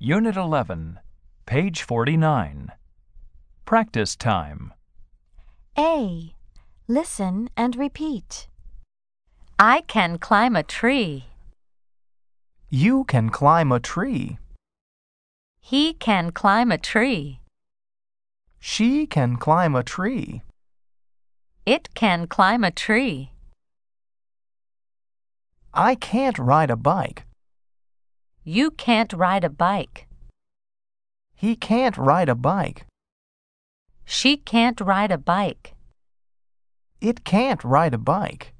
Unit 11, page 49. Practice time. A. Listen and repeat. I can climb a tree. You can climb a tree. He can climb a tree. She can climb a tree. It can climb a tree. I can't ride a bike. You can't ride a bike. He can't ride a bike. She can't ride a bike. It can't ride a bike.